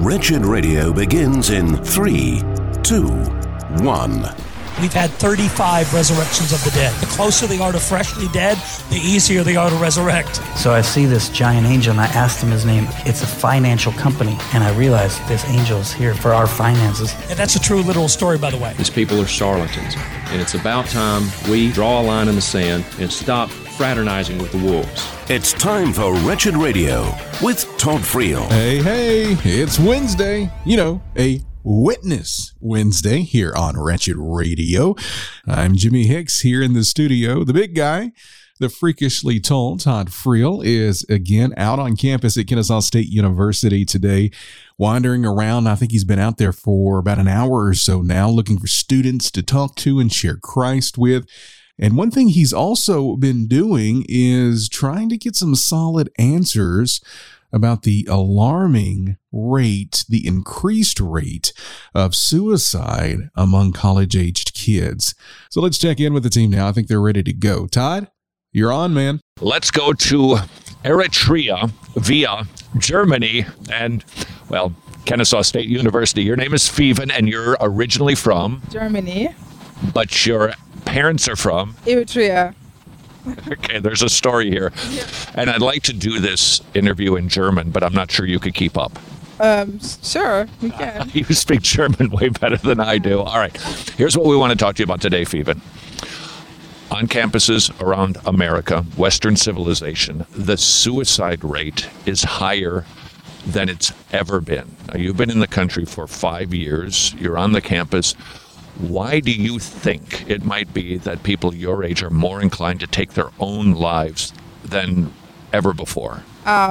Wretched Radio begins in 3, 2, 1. We've had 35 resurrections of the dead. The closer they are to freshly dead, the easier they are to resurrect. So I see this giant angel and I asked him his name. It's a financial company. And I realized this angel is here for our finances. And that's a true literal story, by the way. These people are charlatans. And it's about time we draw a line in the sand and stop fraternizing with the wolves. It's time for Wretched Radio with Todd Friel. Hey, it's Wednesday. A Witness Wednesday here on Wretched Radio. I'm Jimmy Hicks here in the studio. The big guy, the freakishly tall Todd Friel, is again out on campus at Kennesaw State University today, wandering around. I think he's been out there for about an hour or so now, looking for students to talk to and share Christ with. And one thing he's also been doing is trying to get some solid answers about the alarming rate, the increased rate of suicide among college-aged kids. So let's check in with the team now. I think they're ready to go. Todd, you're on, man. Let's go to Eritrea via Germany and, Kennesaw State University. Your name is Feven, and you're originally from? Germany. But your parents are from? Eritrea. Okay, there's a story here. Yeah. And I'd like to do this interview in German, but I'm not sure you could keep up. Sure, we can. You speak German way better than I do. All right, here's what we want to talk to you about today, Feven. On campuses around America, Western civilization, the suicide rate is higher than it's ever been. Now, you've been in the country for 5 years. You're on the campus. Why do you think it might be that people your age are more inclined to take their own lives than ever before?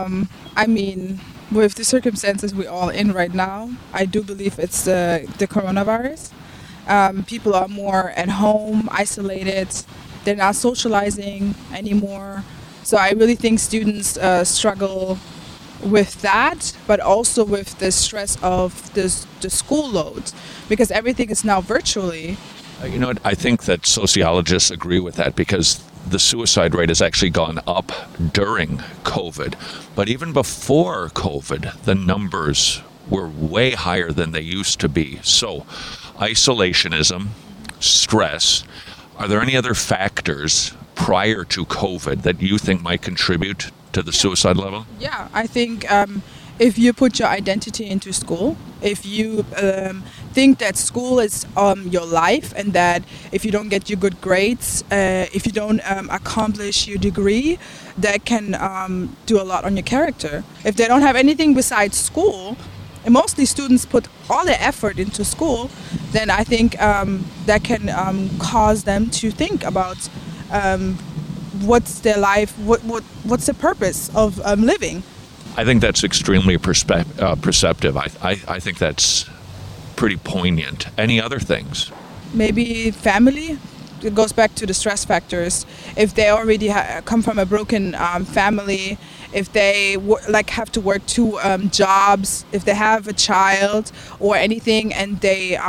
With the circumstances we're all in right now, I do believe it's the coronavirus. People are more at home, isolated. They're not socializing anymore. So I really think students struggle with that, but also with the stress of the school load, because everything is now virtually. You know what? I think that sociologists agree with that, because the suicide rate has actually gone up during COVID. But even before COVID, the numbers were way higher than they used to be. So isolationism, stress, are there any other factors prior to COVID that you think might contribute to the suicide level? Yeah, I think if you put your identity into school, if you think that school is your life, and that if you don't get your good grades, if you don't accomplish your degree, that can do a lot on your character. If they don't have anything besides school, and mostly students put all their effort into school, then I think that can cause them to think about what's their life, what's the purpose of living. I think that's extremely perceptive. I think that's pretty poignant. Any other things? Maybe family. It goes back to the stress factors. If they already come from a broken family, if they have to work 2 jobs, if they have a child or anything, and they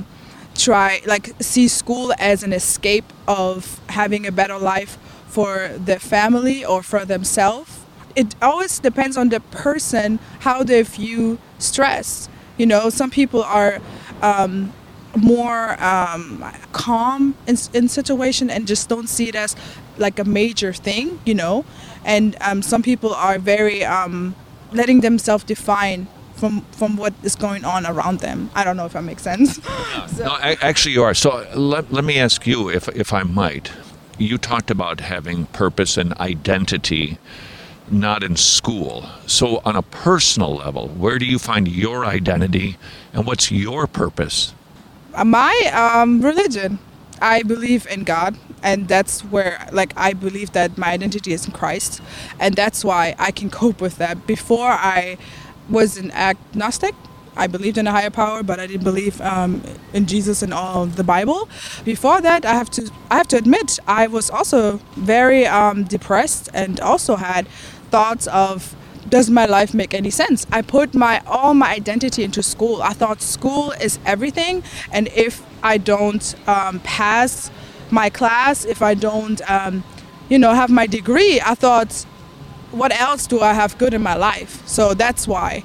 see school as an escape of having a better life for their family or for themselves. It always depends on the person, how they view stress. Some people are more calm in situation and just don't see it as like a major thing, and some people are very letting themselves define from what is going on around them. I don't know if that makes sense. No, actually you are. So let me ask you, if I might. You talked about having purpose and identity not in school. So on a personal level, where do you find your identity and what's your purpose? My religion. I believe in God, and that's where I believe that my identity is in Christ, and that's why I can cope with that. Before, I was an agnostic. I believed in a higher power, but I didn't believe in Jesus and all the Bible. Before that, I have to admit, I was also very depressed, and also had thoughts of, does my life make any sense? I put all my identity into school. I thought school is everything, and if I don't pass my class, if I don't have my degree, I thought, what else do I have good in my life? So that's why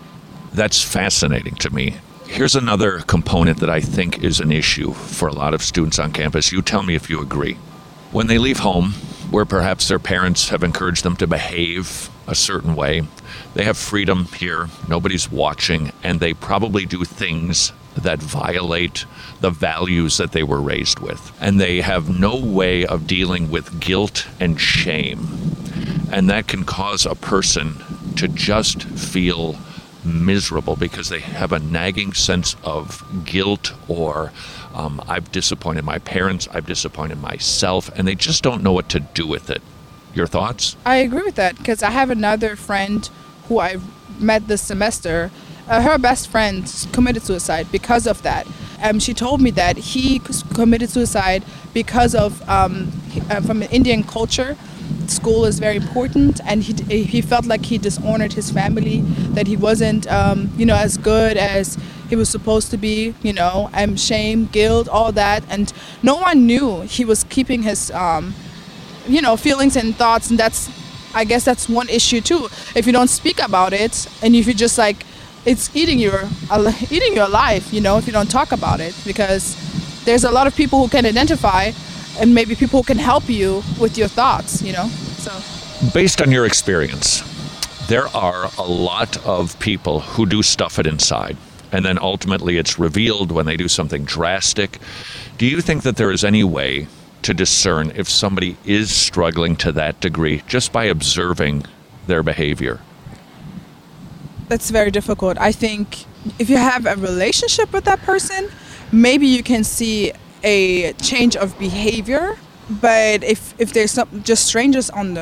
That's fascinating to me. Here's another component that I think is an issue for a lot of students on campus. You tell me if you agree. When they leave home, where perhaps their parents have encouraged them to behave a certain way, they have freedom here, nobody's watching, and they probably do things that violate the values that they were raised with. And they have no way of dealing with guilt and shame. And that can cause a person to just feel miserable because they have a nagging sense of guilt or I've disappointed my parents, I've disappointed myself, and they just don't know what to do with it. Your thoughts? I agree with that because I have another friend who I met this semester. Her best friend committed suicide because of that. She told me that he committed suicide because of from an Indian culture. School is very important, and he felt like he dishonored his family, that he wasn't as good as he was supposed to be, shame, guilt, all that, and no one knew he was keeping his feelings and thoughts, and I guess that's one issue too. If you don't speak about it, and if you just it's eating your life, if you don't talk about it, because there's a lot of people who can identify, and maybe people who can help you with your thoughts, so. Based on your experience, there are a lot of people who do stuff it inside, and then ultimately it's revealed when they do something drastic. Do you think that there is any way to discern if somebody is struggling to that degree just by observing their behavior? That's very difficult. I think if you have a relationship with that person, maybe you can see a change of behavior. But if there's just strangers on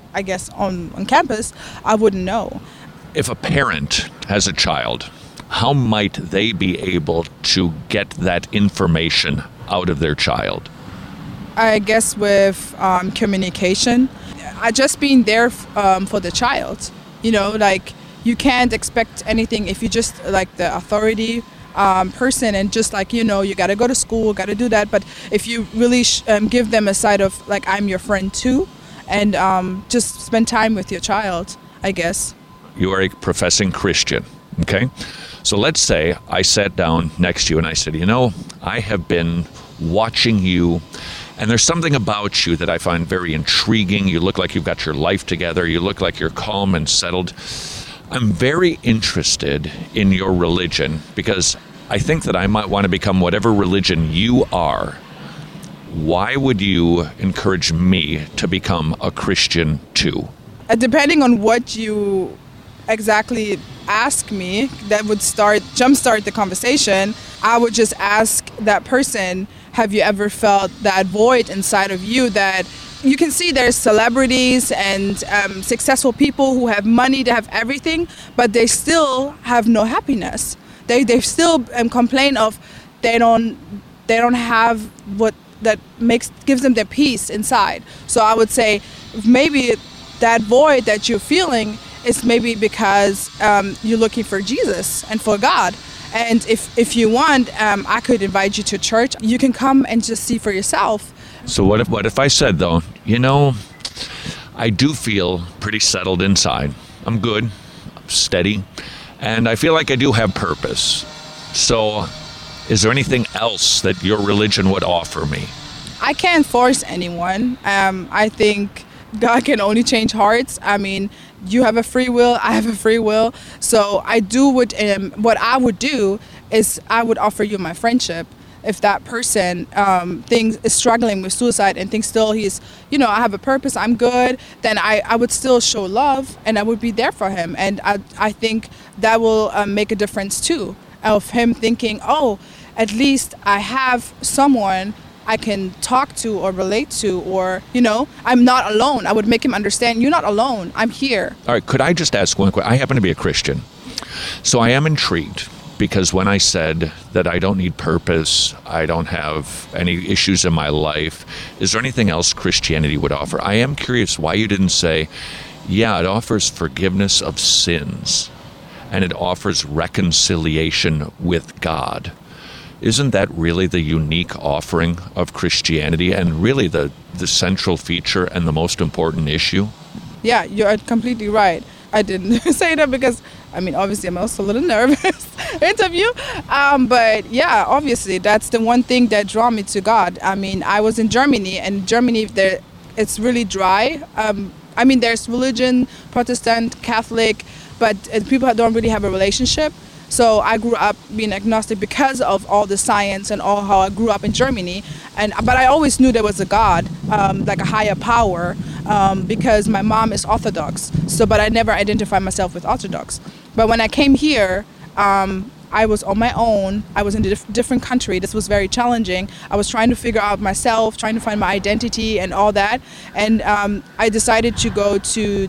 campus, I wouldn't know. If a parent has a child, how might they be able to get that information out of their child? I guess with communication, just being there for the child. You can't expect anything if you just the authority person and just you got to go to school, got to do that. But if you really give them a side of I'm your friend too, and just spend time with your child, I guess. You are a professing Christian, okay? So let's say I sat down next to you and I said, I have been watching you, and there's something about you that I find very intriguing. You look like you've got your life together. You look like you're calm and settled. I'm very interested in your religion because I think that I might want to become whatever religion you are. Why would you encourage me to become a Christian too? Depending on what you exactly ask me, that would jumpstart the conversation. I would just ask that person, have you ever felt that void inside of you that you can see there's celebrities and successful people who have money, they have everything, but they still have no happiness. They still complain of they don't have what that gives them their peace inside. So I would say maybe that void that you're feeling is maybe because you're looking for Jesus and for God. And if you want, I could invite you to church. You can come and just see for yourself. So what if I said, though, I do feel pretty settled inside. I'm good, I'm steady, and I feel like I do have purpose. So is there anything else that your religion would offer me? I can't force anyone. I think God can only change hearts. I mean, you have a free will, I have a free will. So I do what I would do is I would offer you my friendship. If that person is struggling with suicide and thinks still he's, I have a purpose, I'm good, then I would still show love and I would be there for him. And I think that will make a difference too, of him thinking, oh, at least I have someone I can talk to or relate to, or, I'm not alone. I would make him understand, you're not alone, I'm here. All right, could I just ask one question? I happen to be a Christian, so I am intrigued. Because when I said that I don't need purpose, I don't have any issues in my life, is there anything else Christianity would offer? I am curious why you didn't say, yeah, it offers forgiveness of sins, and it offers reconciliation with God. Isn't that really the unique offering of Christianity and really the central feature and the most important issue? Yeah, you're completely right. I didn't say that because I mean, obviously, I'm also a little nervous interview. But yeah, obviously, that's the one thing that drew me to God. I mean, I was in Germany, and Germany, it's really dry. I mean, there's religion, Protestant, Catholic, but people don't really have a relationship. So I grew up being agnostic because of all the science and all how I grew up in Germany. But I always knew there was a God, like a higher power, because my mom is Orthodox. But I never identified myself with Orthodox. But when I came here, I was on my own. I was in a different country. This was very challenging. I was trying to figure out myself, trying to find my identity and all that. And I decided to go to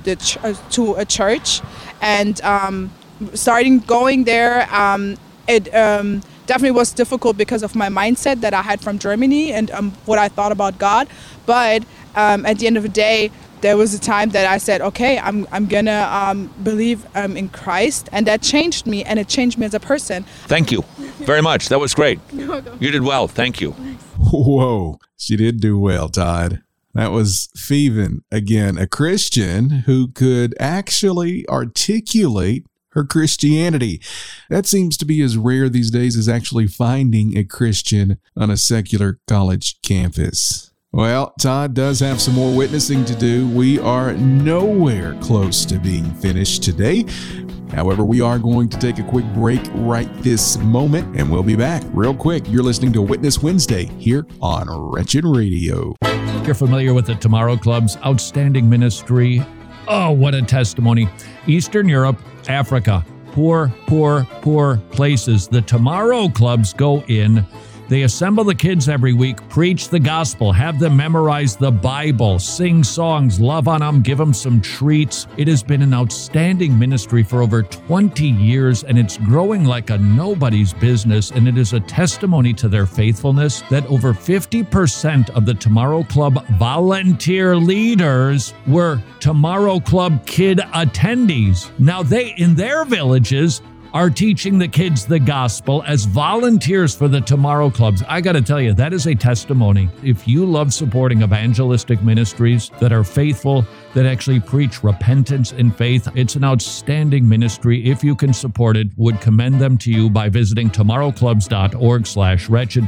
a church, and starting going there, it definitely was difficult because of my mindset that I had from Germany and what I thought about God. But at the end of the day, there was a time that I said, okay, I'm gonna believe in Christ, and that changed me, and it changed me as a person. Thank you very much. That was great. You did well. Thank you. Whoa, she did do well, Todd. That was Feven, again, a Christian who could actually articulate her Christianity. That seems to be as rare these days as actually finding a Christian on a secular college campus. Well, Todd does have some more witnessing to do. We are nowhere close to being finished today. However, we are going to take a quick break right this moment, and we'll be back real quick. You're listening to Witness Wednesday here on Wretched Radio. You're familiar with the Tomorrow Club's outstanding ministry. Oh, what a testimony. Eastern Europe, Africa, poor places. The Tomorrow Clubs go in. They assemble the kids every week, preach the gospel, have them memorize the Bible, sing songs, love on them, give them some treats. It has been an outstanding ministry for over 20 years, and it's growing like a nobody's business, and it is a testimony to their faithfulness that over 50% of the Tomorrow Club volunteer leaders were Tomorrow Club kid attendees. Now they, in their villages, are teaching the kids the gospel as volunteers for the Tomorrow Clubs. I got to tell you, that is a testimony. If you love supporting evangelistic ministries that are faithful, that actually preach repentance and faith, it's an outstanding ministry. If you can support it, would commend them to you by visiting tomorrowclubs.org/wretched,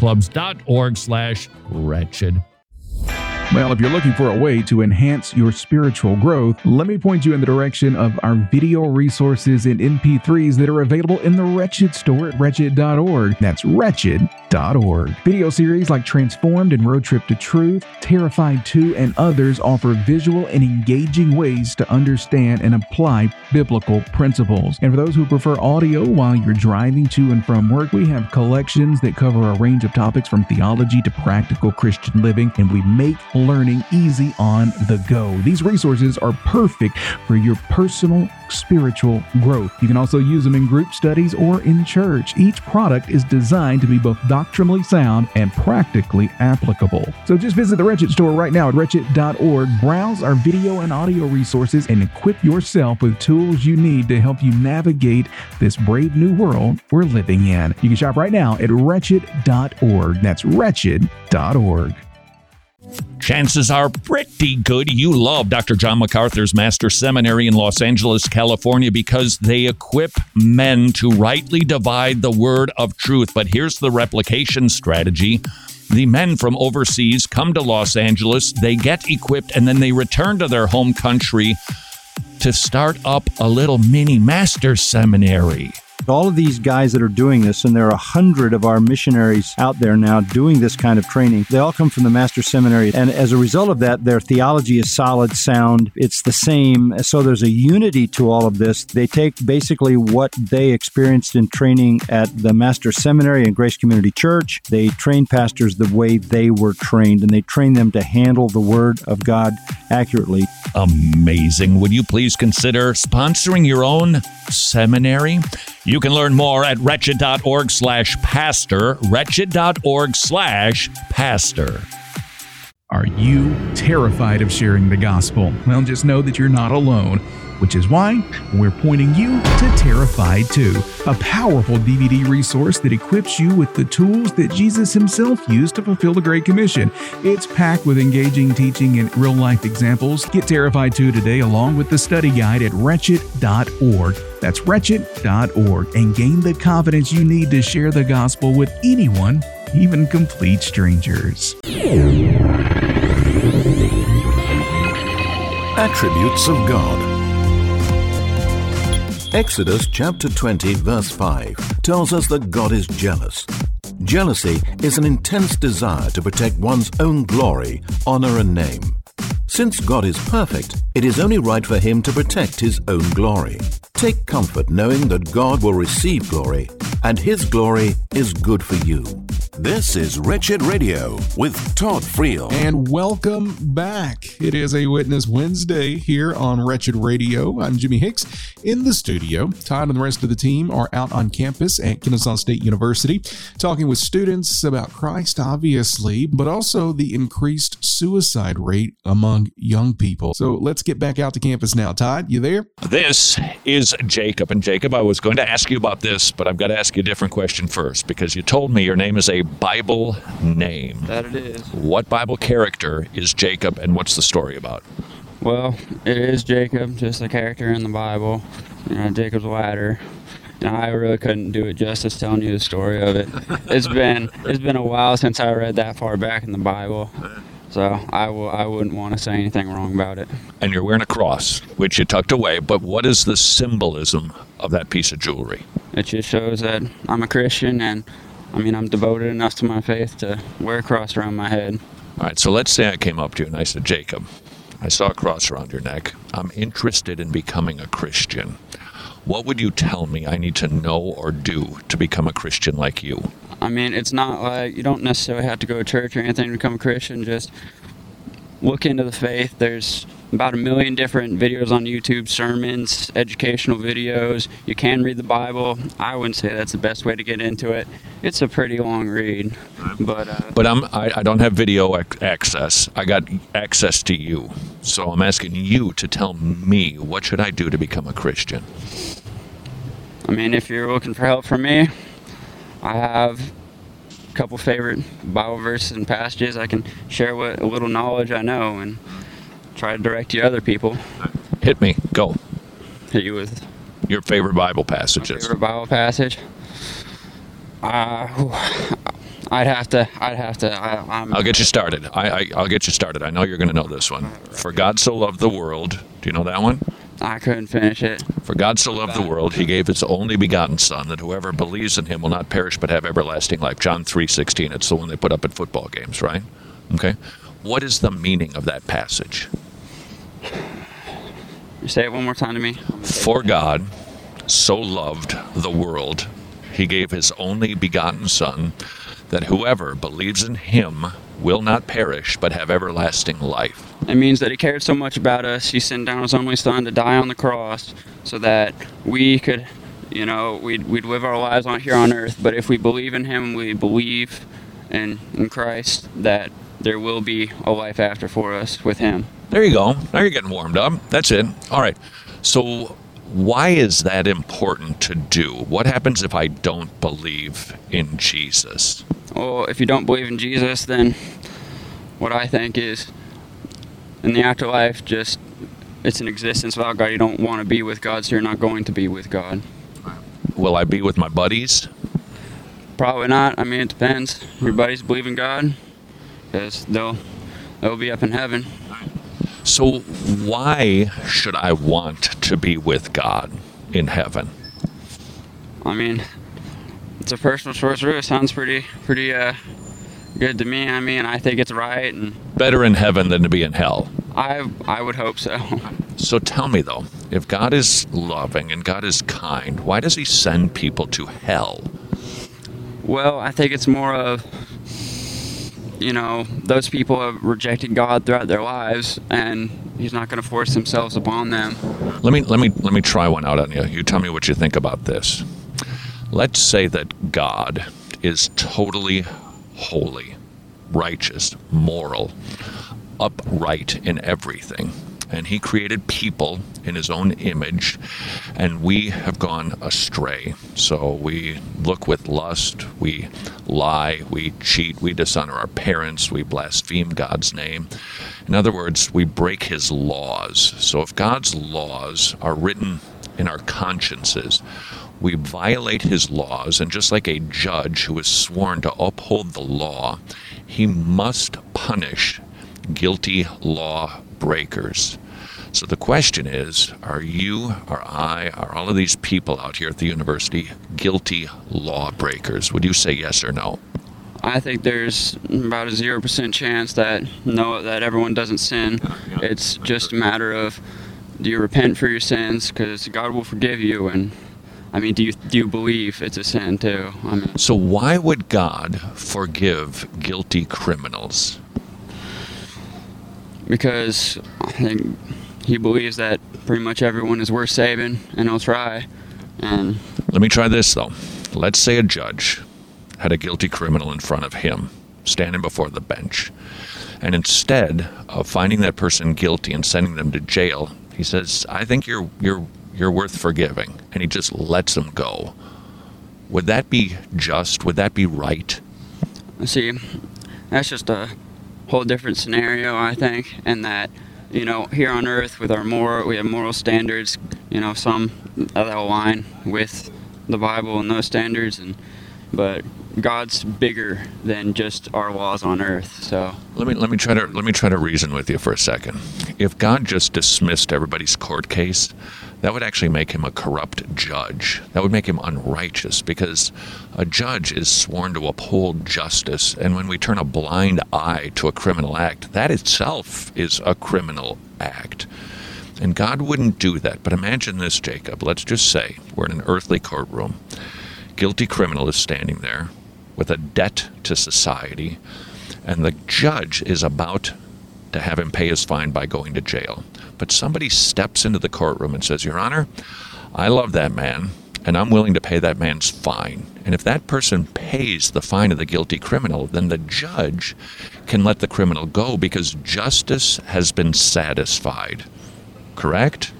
tomorrowclubs.org/wretched. Well, if you're looking for a way to enhance your spiritual growth, let me point you in the direction of our video resources and MP3s that are available in the Wretched store at wretched.org. That's wretched.org. Video series like Transformed and Road Trip to Truth, Terrified 2, and others offer visual and engaging ways to understand and apply biblical principles. And for those who prefer audio while you're driving to and from work, we have collections that cover a range of topics from theology to practical Christian living, and we make learning easy on the go. These resources are perfect for your personal spiritual growth. You can also use them in group studies or in church. Each product is designed to be both doctrinally sound and practically applicable. So just visit the Wretched store right now at wretched.org, browse our video and audio resources, and equip yourself with tools you need to help you navigate this brave new world we're living in. You can shop right now at wretched.org. That's wretched.org. Chances are pretty good you love Dr. John MacArthur's Master Seminary in Los Angeles, California, because they equip men to rightly divide the word of truth. But here's the replication strategy. The men from overseas come to Los Angeles, they get equipped, and then they return to their home country to start up a little mini Master Seminary. All of these guys that are doing this, and there are 100 of our missionaries out there now doing this kind of training, they all come from the Master Seminary. And as a result of that, their theology is solid, sound. It's the same. So there's a unity to all of this. They take basically what they experienced in training at the Master Seminary and Grace Community Church. They train pastors the way they were trained, and they train them to handle the Word of God accurately. Amazing. Would you please consider sponsoring your own seminary? You can learn more at wretched.org/pastor, wretched.org/pastor. Are you terrified of sharing the gospel? Well, just know that you're not alone. which is why we're pointing you to Terrified 2, a powerful DVD resource that equips you with the tools that Jesus himself used to fulfill the Great Commission. It's packed with engaging teaching and real-life examples. Get Terrified 2 today along with the study guide at wretched.org. That's wretched.org, and gain the confidence you need to share the gospel with anyone, even complete strangers. Attributes of God. Exodus chapter 20 verse 5 tells us that God is jealous. Jealousy is an intense desire to protect one's own glory, honor, and name. Since God is perfect, it is only right for him to protect his own glory. Take comfort knowing that God will receive glory, and his glory is good for you. This is Wretched Radio with Todd Friel. And welcome back. It is a Witness Wednesday here on Wretched Radio. I'm Jimmy Hicks in the studio. Todd and the rest of the team are out on campus at Kennesaw State University talking with students about Christ, obviously, but also the increased suicide rate among young people. So let's get back out to campus now. Todd, you there? This is Jacob. And Jacob, I was going to ask you about this, but I've got to ask you a different question first, because you told me your name is a Bible name. That it is. What Bible character is Jacob, and what's the story about? Well, it is Jacob, just a character in the Bible. Jacob's ladder. I really couldn't do it justice telling you the story of it. It's been a while since I read that far back in the Bible. So I wouldn't want to say anything wrong about it. And you're wearing a cross, which you tucked away, but what is the symbolism of that piece of jewelry? It just shows that I'm a Christian, and I'm devoted enough to my faith to wear a cross around my head. All right, so let's say I came up to you and I said, Jacob, I saw a cross around your neck. I'm interested in becoming a Christian. What would you tell me I need to know or do to become a Christian like you? It's not like you don't necessarily have to go to church or anything to become a Christian. Just look into the faith. There's about 1 million different videos on YouTube, sermons, educational videos. You can read the Bible. I wouldn't say that's the best way to get into it. It's a pretty long read. But I don't have video access. I got access to you. So I'm asking you to tell me, what should I do to become a Christian? If you're looking for help from me, I have a couple favorite Bible verses and passages. I can share what a little knowledge I know and try to direct you to other people. Hit me. Go. Hit you with your favorite Bible passages. Favorite Bible passage? I'd have to. I'll get you started. I'll get you started. I know you're going to know this one. For God so loved the world. Do you know that one? I couldn't finish it. For God so loved the world, he gave his only begotten Son, that whoever believes in him will not perish but have everlasting life. John 3:16. It's the one they put up at football games, right? Okay. What is the meaning of that passage? Say it one more time to me. For God so loved the world, he gave his only begotten Son, that whoever believes in him will not perish but have everlasting life. It means that he cared so much about us, he sent down his only Son to die on the cross so that we could, we'd live our lives here on earth. But if we believe in him, we believe in Christ, that there will be a life after for us with him. There you go. Now you're getting warmed up. That's it. All right. So why is that important to do? What happens if I don't believe in Jesus? Well, if you don't believe in Jesus, then what I think is in the afterlife, it's an existence without God. You don't want to be with God, so you're not going to be with God. Will I be with my buddies? Probably not. It depends. Your buddies believe in God, because they'll be up in heaven. So why should I want to be with God in heaven? It's a personal choice. It sounds pretty good to me. I think it's right. And better in heaven than to be in hell. I would hope so. So tell me though, if God is loving and God is kind, why does he send people to hell? Well, I think it's more of, those people have rejected God throughout their lives, and he's not going to force themselves upon them. Let me try one out on you. You tell me what you think about this. Let's say that God is totally holy, righteous, moral, upright in everything, and he created people in his own image, and we have gone astray. So we look with lust, we lie, we cheat, we dishonor our parents, we blaspheme God's name. In other words, we break his laws. So if God's laws are written in our consciences, we violate his laws, and just like a judge who is sworn to uphold the law, he must punish guilty law breakers. So the question is, are you, are I, are all of these people out here at the university guilty law breakers? Would you say yes or no? I think there's about a 0% chance that everyone doesn't sin. It's just a matter of, do you repent for your sins? Because God will forgive you. And I mean, do you believe it's a sin too? So why would God forgive guilty criminals? Because I think he believes that pretty much everyone is worth saving, and he'll try. And let me try this though. Let's say a judge had a guilty criminal in front of him, standing before the bench. And instead of finding that person guilty and sending them to jail, he says, I think you're worth forgiving. And he just lets them go. Would that be just? Would that be right? See, that's just a whole different scenario, I think. And that, here on earth with we have moral standards, some that align with the Bible and those standards, but God's bigger than just our laws on earth. So let me try to reason with you for a second. If God just dismissed everybody's court case, that would actually make him a corrupt judge. That would make him unrighteous, because a judge is sworn to uphold justice, and when we turn a blind eye to a criminal act, that itself is a criminal act. And God wouldn't do that. But imagine this, Jacob. Let's just say we're in an earthly courtroom. Guilty criminal is standing there with a debt to society, and the judge is about to have him pay his fine by going to jail. But somebody steps into the courtroom and says, Your Honor, I love that man, and I'm willing to pay that man's fine. And if that person pays the fine of the guilty criminal, then the judge can let the criminal go because justice has been satisfied. Correct?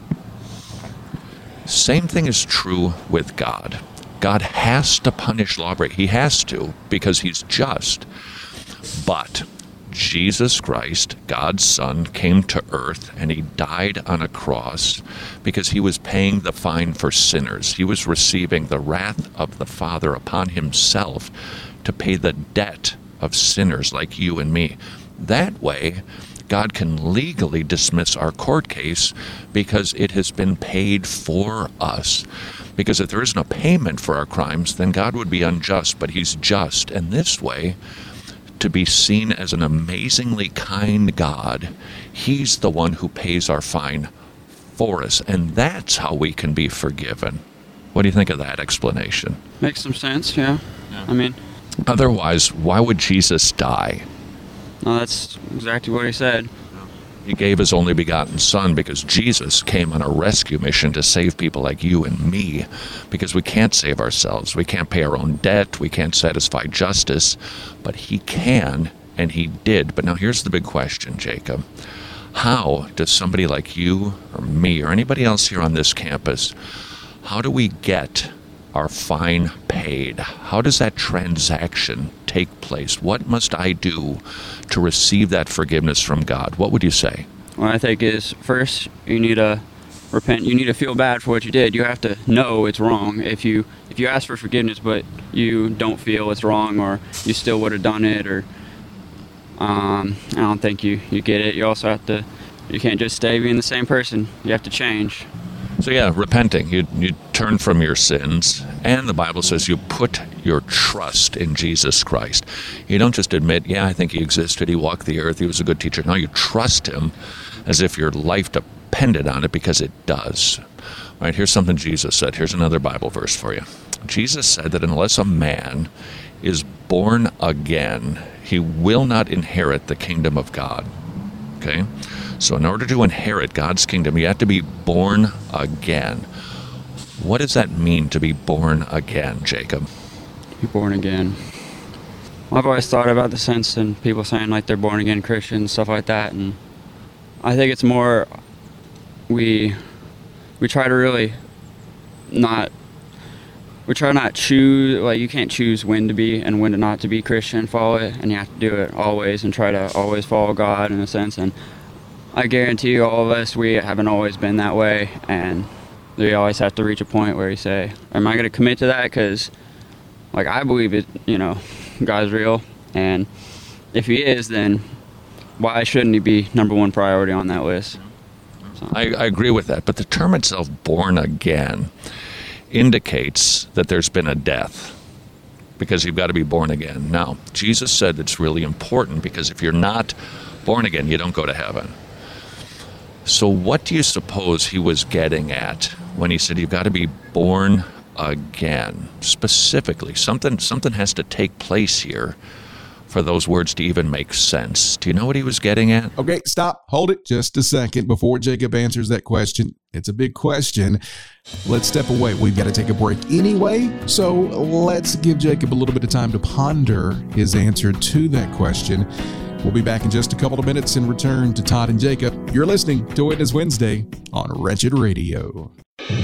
Same thing is true with God. God has to punish lawbreakers. He has to, because he's just. But Jesus Christ, God's Son, came to earth and he died on a cross because he was paying the fine for sinners. He was receiving the wrath of the Father upon himself to pay the debt of sinners like you and me. That way, God can legally dismiss our court case because it has been paid for us. Because if there isn't a payment for our crimes, then God would be unjust, but he's just. And this way, to be seen as an amazingly kind God, he's the one who pays our fine for us. And that's how we can be forgiven. What do you think of that explanation? Makes some sense, yeah. Otherwise, why would Jesus die? No, that's exactly what he said. He gave his only begotten Son because Jesus came on a rescue mission to save people like you and me, because we can't save ourselves. We can't pay our own debt. We can't satisfy justice, but he can, and he did. But now here's the big question, Jacob. How does somebody like you or me or anybody else here on this campus, how do we get our fine paid? How does that transaction take place? What must I do to receive that forgiveness from God? What would you say? What I think is, first, you need to repent. You need to feel bad for what you did. You have to know it's wrong. If you ask for forgiveness but you don't feel it's wrong, or you still would have done it, or I don't think you get it. You also have to, you can't just stay being the same person. You have to change. So yeah, repenting, you turn from your sins, and the Bible says you put your trust in Jesus Christ. You don't just admit, yeah, I think he existed, he walked the earth, he was a good teacher. No, you trust him as if your life depended on it, because it does. All right, here's something Jesus said. Here's another Bible verse for you. Jesus said that unless a man is born again, he will not inherit the kingdom of God. Okay? So in order to inherit God's kingdom, you have to be born again. What does that mean, to be born again, Jacob? Be born again. I've always thought about the sense in people saying like they're born again Christians, stuff like that, and I think it's more we try to really not choose, like, you can't choose when to be and when to not to be Christian. Follow it, and you have to do it always and try to always follow God in a sense. And I guarantee you, all of us, we haven't always been that way, and we always have to reach a point where you say, am I going to commit to that? Because, like, I believe it, God's real, and if he is, then why shouldn't he be number one priority on that list? So. I agree with that, but the term itself, born again, indicates that there's been a death, because you've got to be born again. Now, Jesus said it's really important, because if you're not born again, you don't go to heaven. So what do you suppose he was getting at when he said you've got to be born again? Specifically, something has to take place here for those words to even make sense. Do you know what he was getting at? Okay, stop. Hold it just a second before Jacob answers that question. It's a big question. Let's step away. We've got to take a break anyway, so let's give Jacob a little bit of time to ponder his answer to that question. We'll be back in just a couple of minutes and return to Todd and Jacob. You're listening to Witness Wednesday on Wretched Radio.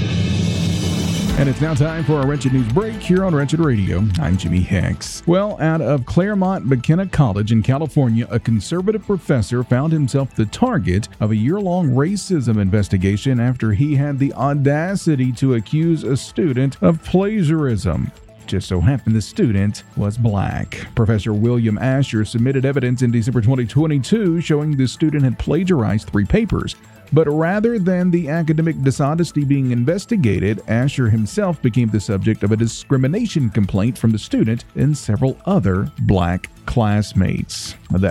And it's now time for our Wretched News Break here on Wretched Radio. I'm Jimmy Hicks. Well, out of Claremont McKenna College in California, a conservative professor found himself the target of a year-long racism investigation after he had the audacity to accuse a student of plagiarism. Just so happened the student was black. Professor William Asher submitted evidence in December 2022 showing the student had plagiarized 3 papers. But rather than the academic dishonesty being investigated, Asher himself became the subject of a discrimination complaint from the student and several other black classmates.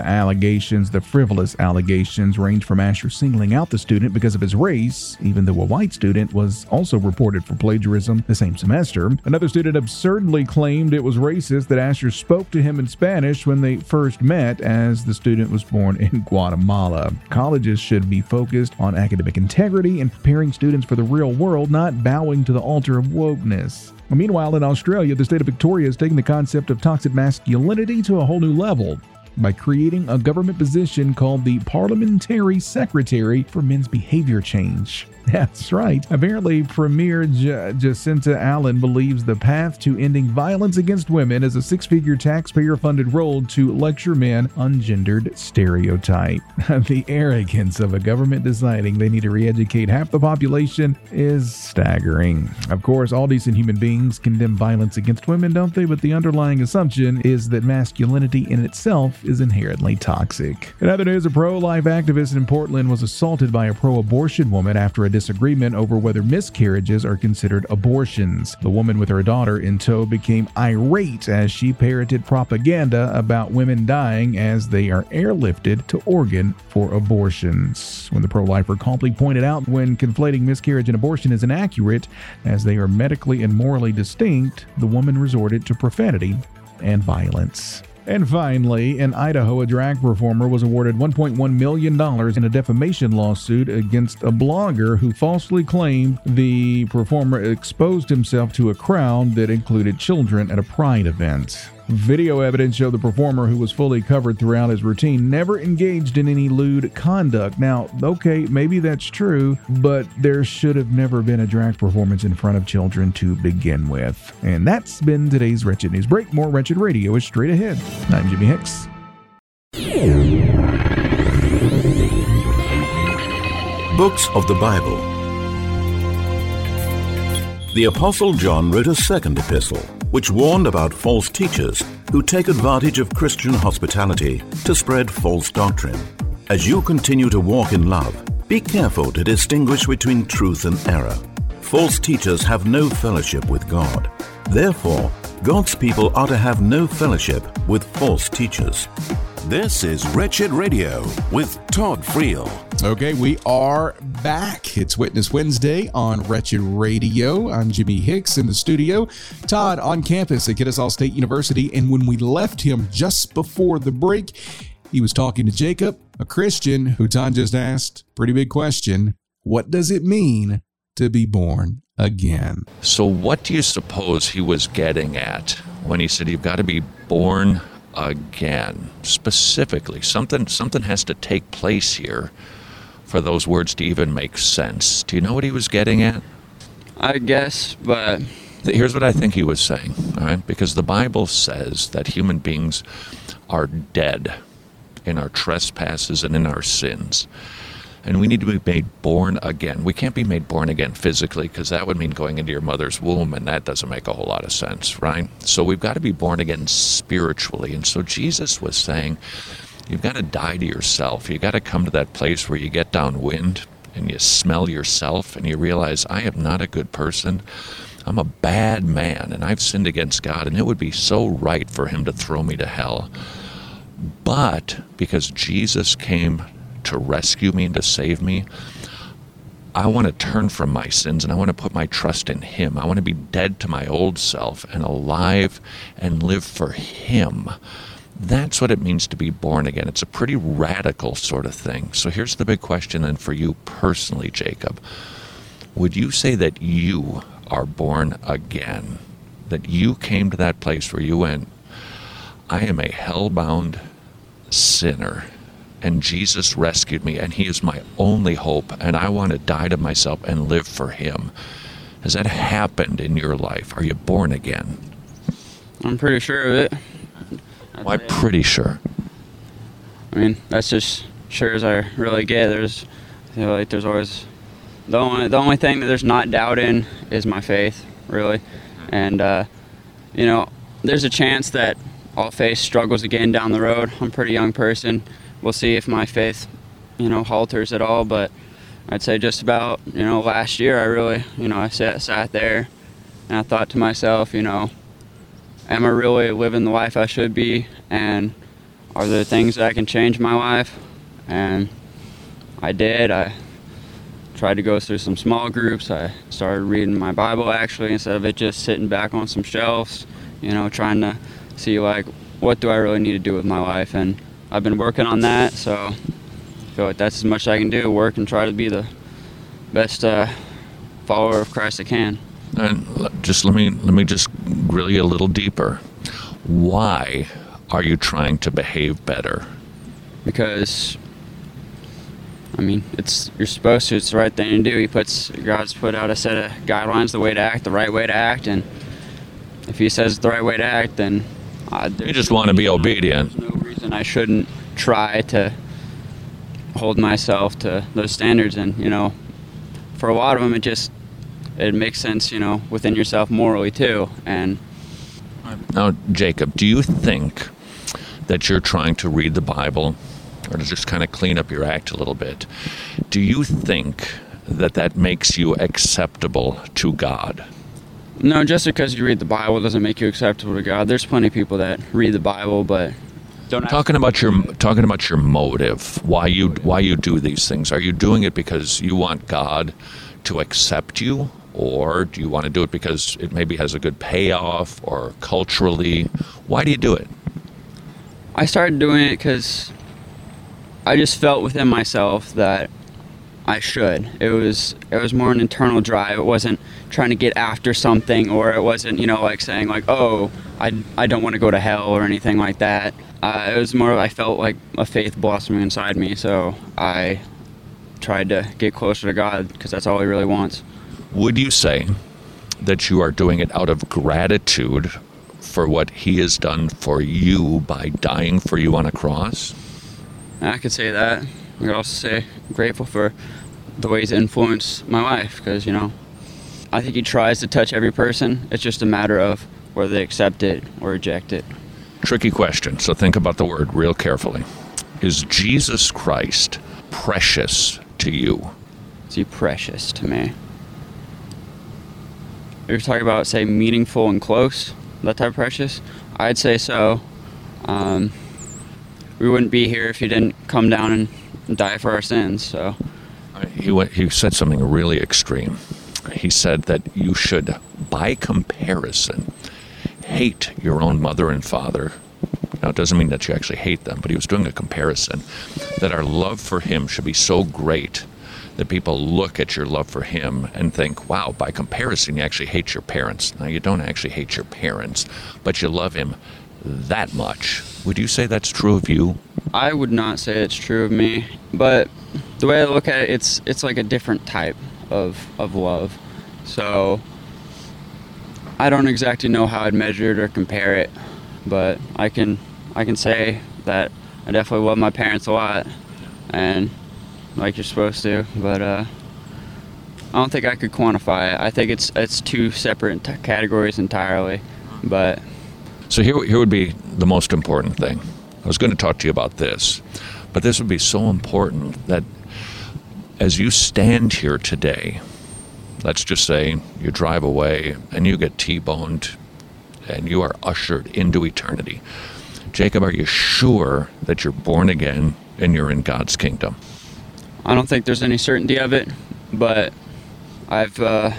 The frivolous allegations range from Asher singling out the student because of his race, even though a white student was also reported for plagiarism the same semester. Another student absurdly claimed it was racist that Asher spoke to him in Spanish when they first met, as the student was born in Guatemala. Colleges should be focused on academic integrity and preparing students for the real world, not bowing to the altar of wokeness. Meanwhile, in Australia, the state of Victoria has taken the concept of toxic masculinity to a whole new level by creating a government position called the Parliamentary Secretary for Men's Behavior Change. That's right. Apparently, Premier Jacinta Allen believes the path to ending violence against women is a 6-figure taxpayer-funded role to lecture men on gendered stereotype. The arrogance of a government deciding they need to re-educate half the population is staggering. Of course, all decent human beings condemn violence against women, don't they? But the underlying assumption is that masculinity in itself is inherently toxic. In other news, a pro-life activist in Portland was assaulted by a pro-abortion woman after a disagreement over whether miscarriages are considered abortions. The woman with her daughter in tow became irate as she parroted propaganda about women dying as they are airlifted to Oregon for abortions. When the pro-lifer calmly pointed out when conflating miscarriage and abortion is inaccurate, as they are medically and morally distinct, the woman resorted to profanity and violence. And finally, in Idaho, a drag performer was awarded $1.1 million in a defamation lawsuit against a blogger who falsely claimed the performer exposed himself to a crowd that included children at a pride event. Video evidence showed the performer, who was fully covered throughout his routine, never engaged in any lewd conduct. Now, okay, maybe that's true, but there should have never been a drag performance in front of children to begin with. And that's been today's Wretched News Break. More Wretched Radio is straight ahead. I'm Jimmy Hicks. Books of the Bible. The Apostle John wrote a second epistle, which warned about false teachers who take advantage of Christian hospitality to spread false doctrine. As you continue to walk in love, be careful to distinguish between truth and error. False teachers have no fellowship with God. Therefore, God's people are to have no fellowship with false teachers. This is Wretched Radio with Todd Friel. Okay, we are back. It's Witness Wednesday on Wretched Radio. I'm Jimmy Hicks in the studio. Todd on campus at Kennesaw State University. And when we left him just before the break, he was talking to Jacob, a Christian, who Todd just asked, pretty big question, what does it mean to be born again? So what do you suppose he was getting at when he said you've got to be born again? Specifically, something has to take place here for those words to even make sense. Do you know what he was getting at? I guess, but Here's what I think he was saying, all right? Because the Bible says that human beings are dead in our trespasses and in our sins. And we need to be made born again. We can't be made born again physically, because that would mean going into your mother's womb, and that doesn't make a whole lot of sense, right? So we've got to be born again spiritually. And so Jesus was saying, you've got to die to yourself. You've got to come to that place where you get downwind and you smell yourself and you realize, I am not a good person. I'm a bad man, and I've sinned against God, and it would be so right for him to throw me to hell. But because Jesus came to rescue me and to save me, I want to turn from my sins, and I want to put my trust in him. I want to be dead to my old self and alive and live for him. That's what it means to be born again. It's a pretty radical sort of thing. So here's the big question then for you personally, Jacob. Would you say that you are born again? That you came to that place where you went, I am a hell-bound sinner, and Jesus rescued me, and he is my only hope, and I want to die to myself and live for him. Has that happened in your life? Are you born again? I'm pretty sure of it. Why pretty sure? I mean, that's just sure as I really get. There's always the only thing that there's not doubt in is my faith, really. And there's a chance that I'll face struggles again down the road. I'm a pretty young person. We'll see if my faith, halters at all. But I'd say just about, last year I really, I sat there and I thought to myself, am I really living the life I should be? And are there things that I can change in my life? And I did. I tried to go through some small groups. I started reading my Bible, actually, instead of it just sitting back on some shelves, trying to see, what do I really need to do with my life? And I've been working on that, so I feel like that's as much as I can do, work and try to be the best follower of Christ I can. And just let me just grill you a little deeper. Why are you trying to behave better? Because, you're supposed to. It's the right thing to do. God's put out a set of guidelines, the way to act, the right way to act, and if he says it's the right way to act, then you just want to be obedient. There's no reason I shouldn't try to hold myself to those standards, and for a lot of them, it makes sense, within yourself morally too. And now, Jacob, do you think that you're trying to read the Bible, or to just kind of clean up your act a little bit? Do you think that makes you acceptable to God? No, just because you read the Bible doesn't make you acceptable to God. There's plenty of people that read the Bible, but don't. Talking about your motive, why you do these things. Are you doing it because you want God to accept you, or do you want to do it because it maybe has a good payoff, or culturally? Why do you do it? I started doing it because I just felt within myself that I should. It was more an internal drive. It wasn't trying to get after something, or it wasn't, saying oh, I don't want to go to hell or anything like that. It was more, I felt like a faith blossoming inside me, so I tried to get closer to God, because that's all he really wants. Would you say that you are doing it out of gratitude for what he has done for you by dying for you on a cross? I could say that. I could also say I'm grateful for the ways it influenced my life, because, I think he tries to touch every person. It's just a matter of whether they accept it or reject it. Tricky question, so think about the word real carefully. Is Jesus Christ precious to you? Is he precious to me? You're talking about, say, meaningful and close, that type of precious? I'd say so. We wouldn't be here if he didn't come down and die for our sins, so. He said something really extreme. He said that you should, by comparison, hate your own mother and father. Now, it doesn't mean that you actually hate them, but he was doing a comparison, that our love for him should be so great that people look at your love for him and think, wow, by comparison, you actually hate your parents. Now, you don't actually hate your parents, but you love him that much. Would you say that's true of you? I would not say it's true of me, but the way I look at it, it's like a different type of love. So I don't exactly know how I'd measure it or compare it, but I can say that I definitely love my parents a lot, and like you're supposed to, but I don't think I could quantify it. I think it's two separate categories entirely. But so here would be the most important thing. I was going to talk to you about this, but this would be so important that as you stand here today, let's just say you drive away and you get T-boned and you are ushered into eternity. Jacob, are you sure that you're born again and you're in God's kingdom? I don't think there's any certainty of it, but I've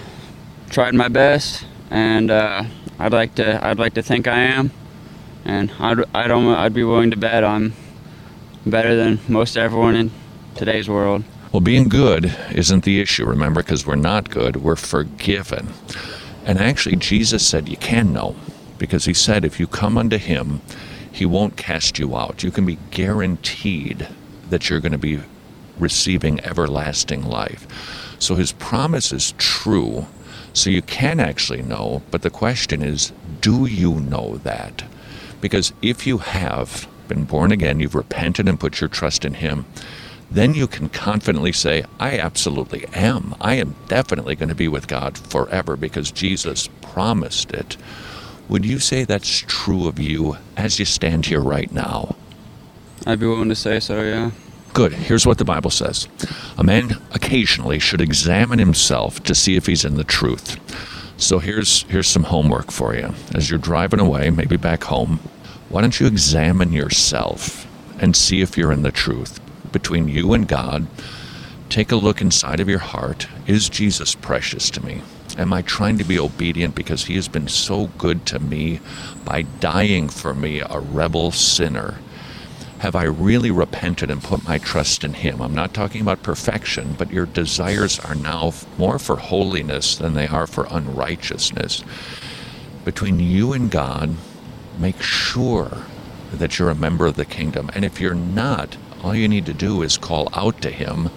tried my best, and I'd like to think I am, and I'd be willing to bet I'm better than most everyone in today's world. Well, being good isn't the issue, remember, because we're not good, we're forgiven. And actually, Jesus said you can know, because he said if you come unto him, he won't cast you out. You can be guaranteed that you're going to be receiving everlasting life. So his promise is true, so you can actually know, but the question is, do you know that? Because if you have been born again, you've repented and put your trust in him, then you can confidently say, I absolutely am. I am definitely going to be with God forever because Jesus promised it. Would you say that's true of you as you stand here right now? I'd be willing to say so, yeah. Good. Here's what the Bible says. A man occasionally should examine himself to see if he's in the truth. So here's some homework for you. As you're driving away, maybe back home, why don't you examine yourself and see if you're in the truth? Between you and God, take a look inside of your heart. Is Jesus precious to me? Am I trying to be obedient because he has been so good to me by dying for me, a rebel sinner? Have I really repented and put my trust in him? I'm not talking about perfection, but your desires are now more for holiness than they are for unrighteousness. Between you and God, make sure that you're a member of the kingdom. And if you're not, all you need to do is call out to him,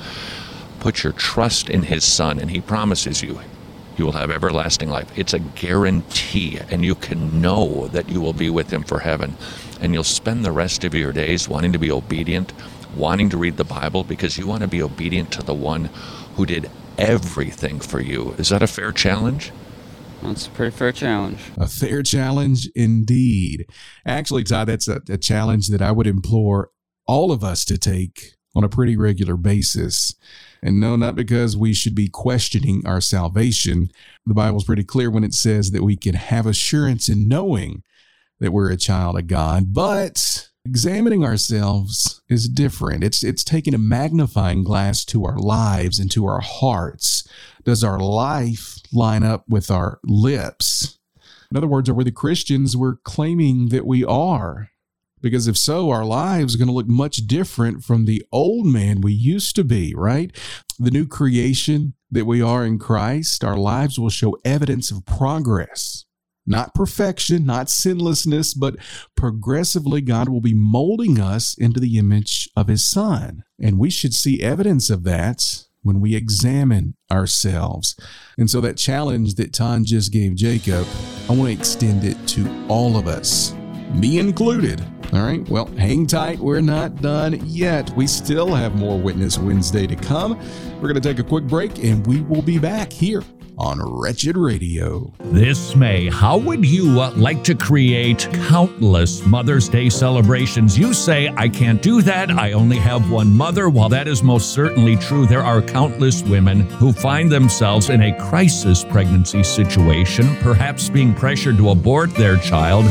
put your trust in his son, and he promises you will have everlasting life. It's a guarantee, and you can know that you will be with him for heaven. And you'll spend the rest of your days wanting to be obedient, wanting to read the Bible, because you want to be obedient to the one who did everything for you. Is that a fair challenge? That's a pretty fair challenge. A fair challenge indeed. Actually, Todd, that's a challenge that I would implore all of us to take on a pretty regular basis. And no, not because we should be questioning our salvation. The Bible's pretty clear when it says that we can have assurance in knowing that we're a child of God, but examining ourselves is different. It's taking a magnifying glass to our lives and to our hearts. Does our life line up with our lips? In other words, are we the Christians we're claiming that we are? Because if so, our lives are going to look much different from the old man we used to be, right? The new creation that we are in Christ, our lives will show evidence of progress. Not perfection, not sinlessness, but progressively God will be molding us into the image of his Son. And we should see evidence of that when we examine ourselves. And so that challenge that Ton just gave Jacob, I want to extend it to all of us, me included. All right, well, hang tight. We're not done yet. We still have more Witness Wednesday to come. We're going to take a quick break, and we will be back here on Wretched Radio. This May, how would you like to create countless Mother's Day celebrations? You say, I can't do that. I only have one mother. While that is most certainly true, there are countless women who find themselves in a crisis pregnancy situation, perhaps being pressured to abort their child.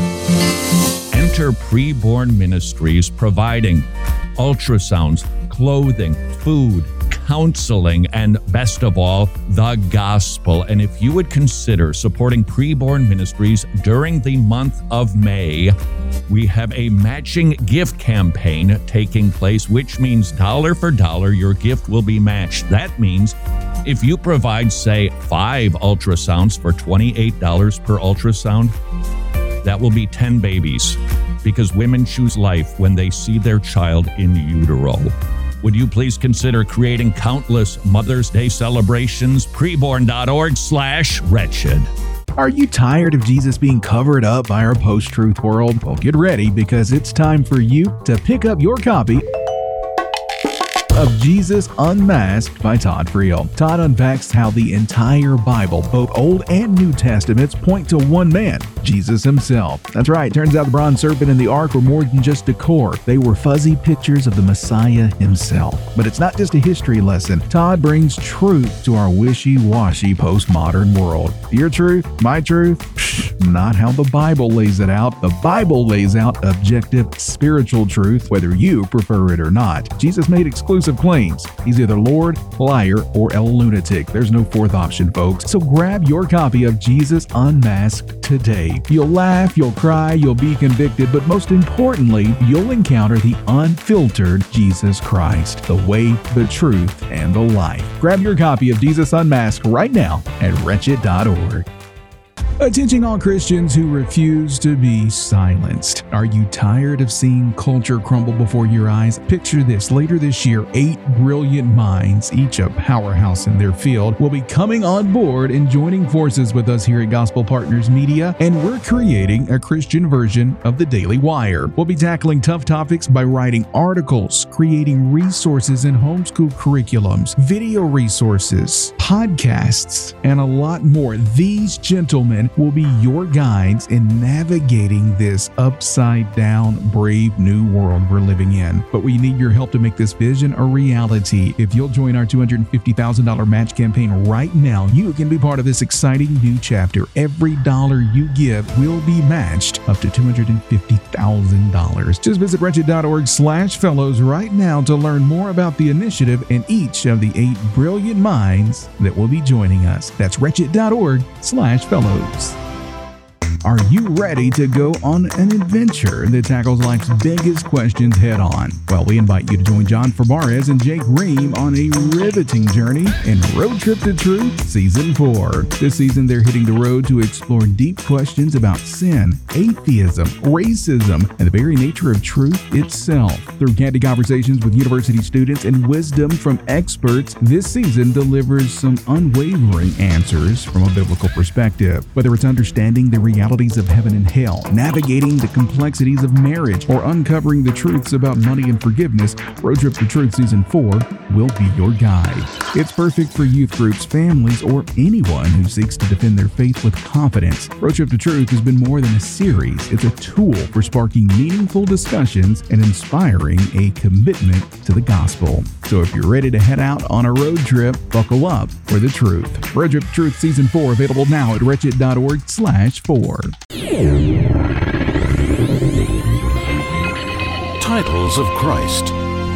Enter Preborn Ministries, providing ultrasounds, clothing, food, counseling, and best of all, the gospel. And if you would consider supporting Preborn Ministries during the month of May, we have a matching gift campaign taking place, which means dollar for dollar, your gift will be matched. That means if you provide, say, 5 ultrasounds for $28 per ultrasound, that will be 10 babies, because women choose life when they see their child in utero. would you please consider creating countless Mother's Day celebrations? Preborn.org/wretched. Are you tired of Jesus being covered up by our post-truth world? Well, get ready, because it's time for you to pick up your copy of Jesus Unmasked by Todd Friel. Todd unpacks how the entire Bible, both Old and New Testaments, point to one man, Jesus himself. That's right, turns out the bronze serpent and the ark were more than just decor. They were fuzzy pictures of the Messiah himself. But it's not just a history lesson. Todd brings truth to our wishy-washy postmodern world. Your truth, my truth? Psh, not how the Bible lays it out. The Bible lays out objective spiritual truth, whether you prefer it or not. Jesus made exclusive claims. He's either Lord, liar, or a lunatic. There's no fourth option, folks. So grab your copy of Jesus Unmasked today. You'll laugh, you'll cry, you'll be convicted, but most importantly, you'll encounter the unfiltered Jesus Christ, the way, the truth, and the life. Grab your copy of Jesus Unmasked right now at wretched.org. Attention all Christians who refuse to be silenced. Are you tired of seeing culture crumble before your eyes? Picture this. Later this year, 8 brilliant minds, each a powerhouse in their field, will be coming on board and joining forces with us here at Gospel Partners Media, and we're creating a Christian version of the Daily Wire. We'll be tackling tough topics by writing articles, creating resources in homeschool curriculums, video resources, podcasts, and a lot more. These gentlemen will be your guides in navigating this upside-down, brave new world we're living in. But we need your help to make this vision a reality. If you'll join our $250,000 match campaign right now, you can be part of this exciting new chapter. Every dollar you give will be matched up to $250,000. Just visit wretched.org/fellows right now to learn more about the initiative and each of the 8 brilliant minds that will be joining us. That's wretched.org/fellows. Are you ready to go on an adventure that tackles life's biggest questions head on? Well, we invite you to join John Fabarez and Jake Ream on a riveting journey in Road Trip to Truth Season 4. This season, they're hitting the road to explore deep questions about sin, atheism, racism, and the very nature of truth itself. Through candid conversations with university students and wisdom from experts, this season delivers some unwavering answers from a biblical perspective. Whether it's understanding the reality of heaven and hell, navigating the complexities of marriage, or uncovering the truths about money and forgiveness, Road Trip to Truth Season 4 will be your guide. It's perfect for youth groups, families, or anyone who seeks to defend their faith with confidence. Road Trip to Truth has been more than a series. It's a tool for sparking meaningful discussions and inspiring a commitment to the gospel. So if you're ready to head out on a road trip, buckle up for the truth. Road Trip to Truth Season 4 available now at wretched.org/4. Titles of Christ.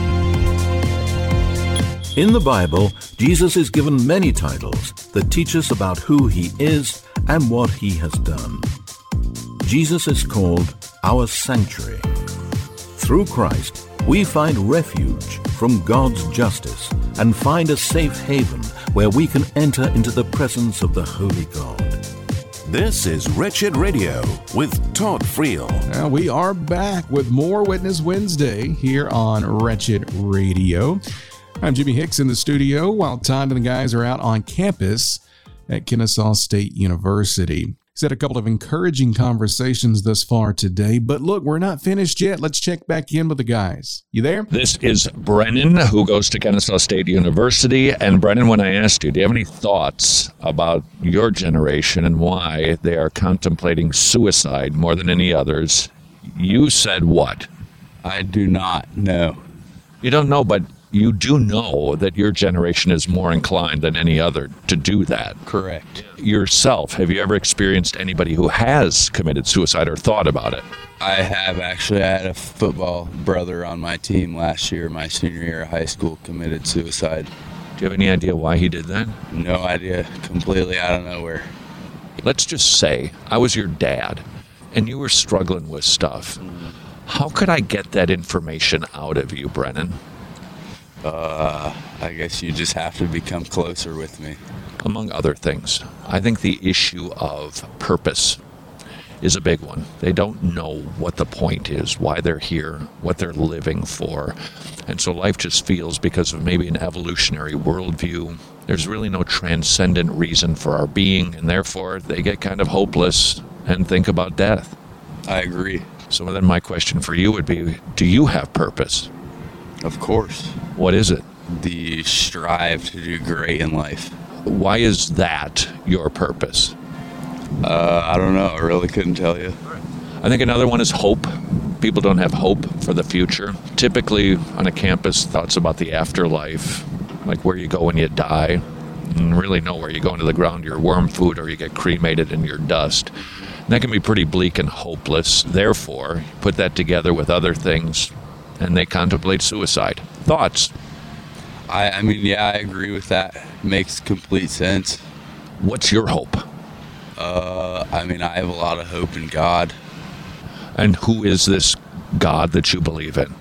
In the Bible, Jesus is given many titles that teach us about who he is and what he has done. Jesus is called our sanctuary. Through Christ, we find refuge from God's justice and find a safe haven where we can enter into the presence of the Holy God. This is Wretched Radio with Todd Friel. Now we are back with more Witness Wednesday here on Wretched Radio. I'm Jimmy Hicks in the studio while Todd and the guys are out on campus at Kennesaw State University. He's had a couple of encouraging conversations thus far today, but look, we're not finished yet. Let's check back in with the guys. You there? This is Brennan, who goes to Kennesaw State University. And Brennan, when I asked you, do you have any thoughts about your generation and why they are contemplating suicide more than any others? You said what? I do not know. You don't know, but you do know that your generation is more inclined than any other to do that. Correct. Yourself, have you ever experienced anybody who has committed suicide or thought about it? I have, actually. I had a football brother on my team last year, my senior year of high school, committed suicide. Do you have any idea why he did that? No idea. Completely out of nowhere. Let's just say I was your dad and you were struggling with stuff. How could I get that information out of you, Brennan? I guess you just have to become closer with me. Among other things, I think the issue of purpose is a big one. They don't know what the point is, why they're here, what they're living for. And so life just feels, because of maybe an evolutionary worldview, there's really no transcendent reason for our being, and therefore they get kind of hopeless and think about death. I agree. So then my question for you would be, do you have purpose? Of course. What is it? The strive to do great in life. Why is that your purpose? I don't know. I really couldn't tell you. I think another one is hope. People don't have hope for the future. Typically on a campus, thoughts about the afterlife, like where you go when you die, and really nowhere. You go into the ground, you're worm food, or you get cremated and you're dust. And that can be pretty bleak and hopeless. Therefore, you put that together with other things, and they contemplate suicide. Thoughts? I mean, yeah, I agree with that. Makes complete sense. What's your hope? I mean, I have a lot of hope in God. And who is this God that you believe in?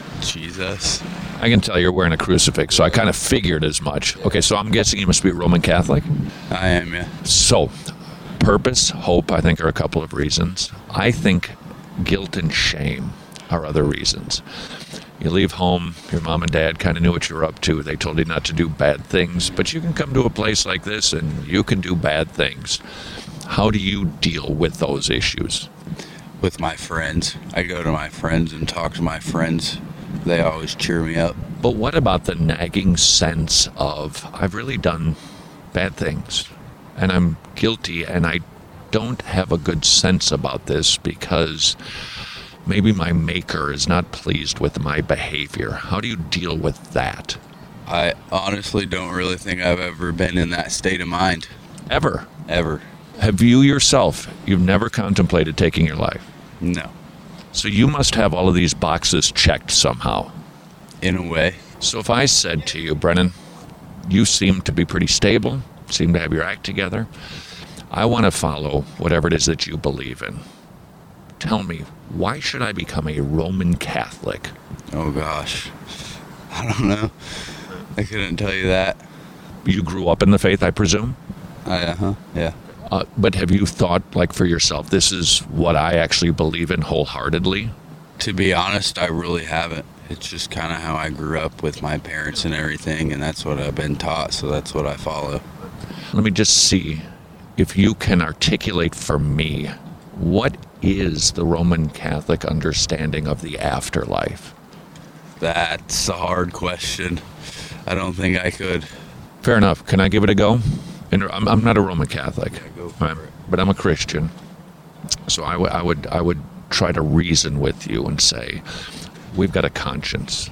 Jesus. I can tell you're wearing a crucifix, so I kind of figured as much. Okay, so I'm guessing you must be Roman Catholic? I am, yeah. So, purpose, hope, I think, are a couple of reasons. I think guilt and shame are other reasons. You leave home, your mom and dad kind of knew what you were up to. They told you not to do bad things, but you can come to a place like this and you can do bad things. How do you deal with those issues? With my friends. I go to my friends and talk to my friends. They always cheer me up. But what about the nagging sense of, I've really done bad things and I'm guilty and I don't have a good sense about this because maybe my maker is not pleased with my behavior. How do you deal with that? I honestly don't really think I've ever been in that state of mind. Ever? Ever. Have you yourself, you've never contemplated taking your life? No. So you must have all of these boxes checked somehow. In a way. So if I said to you, Brennan, you seem to be pretty stable, seem to have your act together. I want to follow whatever it is that you believe in. Tell me, why should I become a Roman Catholic? Oh gosh. I don't know. I couldn't tell you that. You grew up in the faith, I presume? Yeah. But have you thought, like, for yourself, this is what I actually believe in wholeheartedly? To be honest, I really haven't. It's just kind of how I grew up with my parents and everything, and that's what I've been taught, so that's what I follow. Let me just see if you can articulate for me, what is the Roman Catholic understanding of the afterlife? That's a hard question. I don't think I could. Fair enough. Can I give it a go? And I'm not a Roman Catholic, but I'm a Christian. So I would try to reason with you and say, we've got a conscience,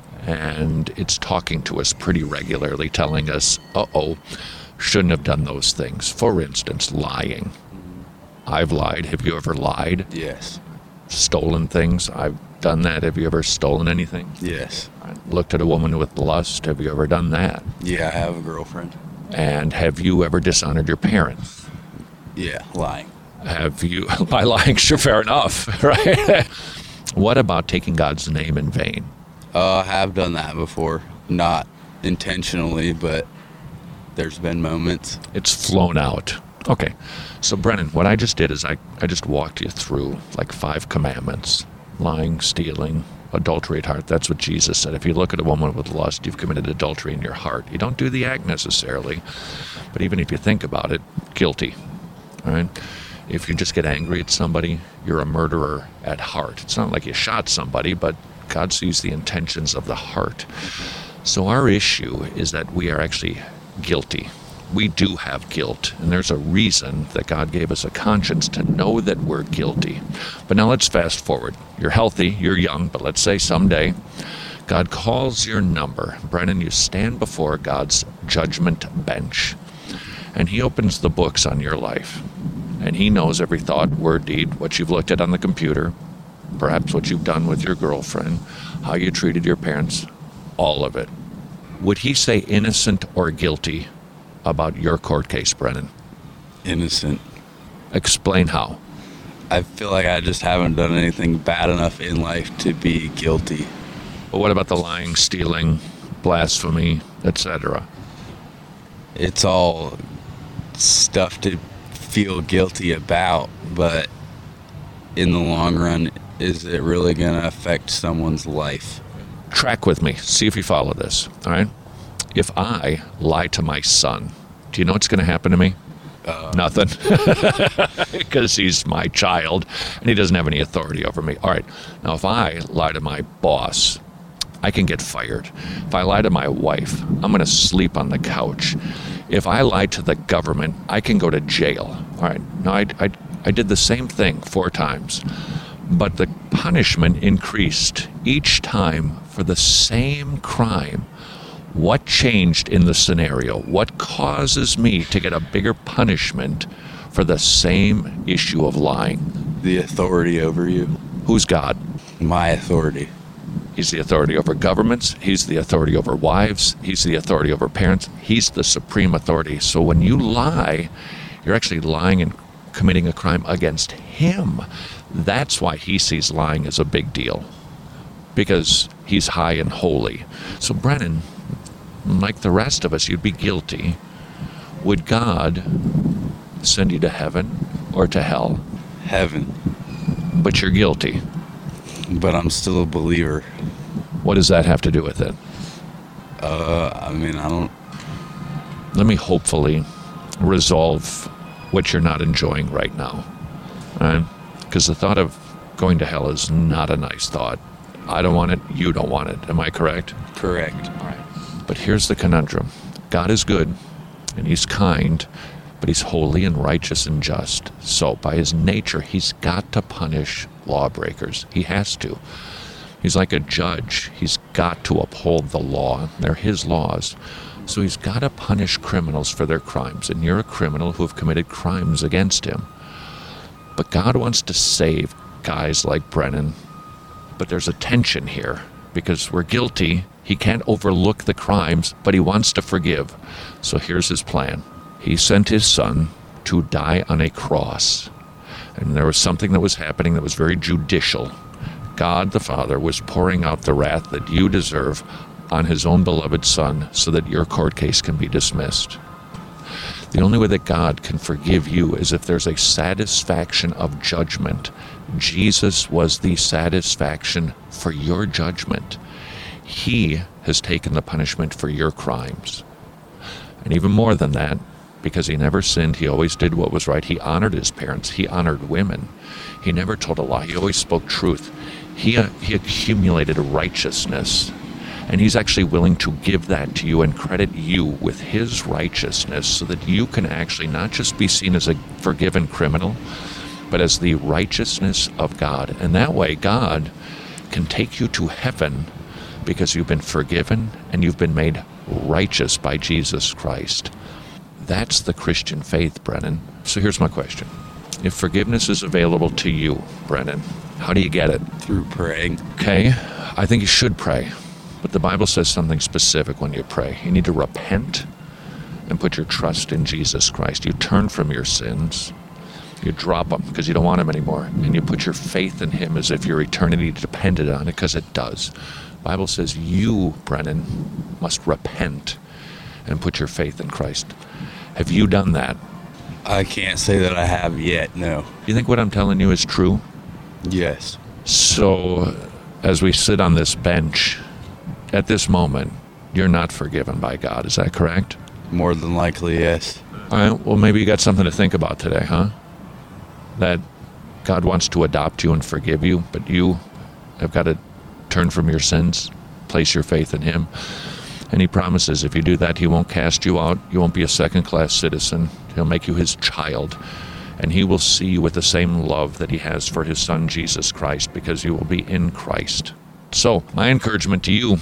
and it's talking to us pretty regularly, telling us, shouldn't have done those things. For instance, lying. I've lied. Have you ever lied? Yes. Stolen things. I've done that. Have you ever stolen anything? Yes. Looked at a woman with lust. Have you ever done that? Yeah, I have a girlfriend. And have you ever dishonored your parents? Yeah, lying. Have you, by lying, sure, fair enough, right? What about taking God's name in vain? I have done that before. Not intentionally, but there's been moments. It's flown out. Okay. So, Brennan, what I just did is I just walked you through like 5 commandments. Lying, stealing, adultery at heart. That's what Jesus said. If you look at a woman with lust, you've committed adultery in your heart. You don't do the act necessarily, but even if you think about it, guilty. All right? If you just get angry at somebody, you're a murderer at heart. It's not like you shot somebody, but God sees the intentions of the heart. So our issue is that we are actually guilty. We do have guilt, and there's a reason that God gave us a conscience to know that we're guilty. But now let's fast forward. You're healthy, you're young, but let's say someday God calls your number. Brennan, you stand before God's judgment bench, and he opens the books on your life. And he knows every thought, word, deed, what you've looked at on the computer, perhaps what you've done with your girlfriend, how you treated your parents, all of it. Would he say innocent or guilty about your court case, Brennan? Innocent. Explain how. I feel like I just haven't done anything bad enough in life to be guilty. But what about the lying, stealing, blasphemy, etc.? It's all stuff to feel guilty about, but in the long run, is it really going to affect someone's life? Track with me. See if you follow this. All right. If I lie to my son, do you know what's going to happen to me? Nothing. Because he's my child and he doesn't have any authority over me. All right. Now, if I lie to my boss, I can get fired. If I lie to my wife, I'm going to sleep on the couch. If I lie to the government, I can go to jail. All right. Now, I did the same thing 4 times, but the punishment increased each time for the same crime. What changed in the scenario? What causes me to get a bigger punishment for the same issue of lying? The authority over you. Who's God? My authority. He's the authority over governments. He's the authority over wives. He's the authority over parents. He's the supreme authority. So when you lie, you're actually lying and committing a crime against him. That's why he sees lying as a big deal, because he's high and holy. So Brennan, like the rest of us, you'd be guilty. Would God send you to heaven or to hell? Heaven. But you're guilty. But I'm still a believer. What does that have to do with it? I don't... Let me hopefully resolve what you're not enjoying right now. All right? Because the thought of going to hell is not a nice thought. I don't want it. You don't want it. Am I correct? Correct. All right. But here's the conundrum. God is good, and he's kind, but he's holy and righteous and just. So by his nature, he's got to punish lawbreakers. He has to. He's like a judge. He's got to uphold the law. They're his laws. So he's got to punish criminals for their crimes. And you're a criminal who have committed crimes against him. But God wants to save guys like Brennan. But there's a tension here, because we're guilty. He can't overlook the crimes, but he wants to forgive. So here's his plan. He sent his son to die on a cross. And there was something that was happening that was very judicial. God the Father was pouring out the wrath that you deserve on his own beloved son so that your court case can be dismissed. The only way that God can forgive you is if there's a satisfaction of judgment. Jesus was the satisfaction for your judgment. He has taken the punishment for your crimes. And even more than that, because he never sinned, he always did what was right. He honored his parents. He honored women. He never told a lie. He always spoke truth. He accumulated righteousness. And he's actually willing to give that to you and credit you with his righteousness so that you can actually not just be seen as a forgiven criminal, but as the righteousness of God. And that way, God can take you to heaven because you've been forgiven and you've been made righteous by Jesus Christ. That's the Christian faith, Brennan. So here's my question. If forgiveness is available to you, Brennan, how do you get it? Through praying. Okay, I think you should pray. But the Bible says something specific when you pray. You need to repent and put your trust in Jesus Christ. You turn from your sins. You drop them because you don't want them anymore. And you put your faith in him as if your eternity depended on it, because it does. The Bible says you, Brennan, must repent and put your faith in Christ. Have you done that? I can't say that I have yet, no. You think what I'm telling you is true? Yes. So, as we sit on this bench, at this moment, you're not forgiven by God. Is that correct? More than likely, yes. All right, well, maybe you got something to think about today, huh? That God wants to adopt you and forgive you, but you have got to turn from your sins, place your faith in him. And he promises if you do that, he won't cast you out. You won't be a second-class citizen. He'll make you his child. And he will see you with the same love that he has for his son, Jesus Christ, because you will be in Christ. So, my encouragement to you,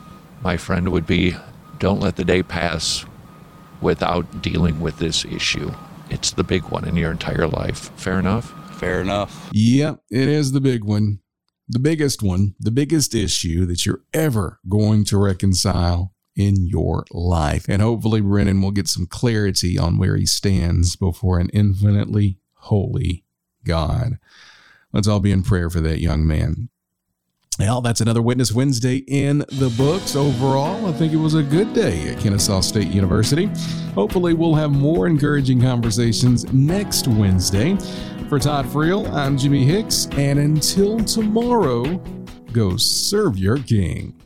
my friend, would be don't let the day pass without dealing with this issue. It's the big one in your entire life. Fair enough? Fair enough. Yep, it is the big one. The biggest one, the biggest issue that you're ever going to reconcile in your life. And hopefully Brennan will get some clarity on where he stands before an infinitely holy God. Let's all be in prayer for that young man. Well, that's another Witness Wednesday in the books. Overall, I think it was a good day at Kennesaw State University. Hopefully, we'll have more encouraging conversations next Wednesday. For Todd Friel, I'm Jimmy Hicks, and until tomorrow, go serve your king.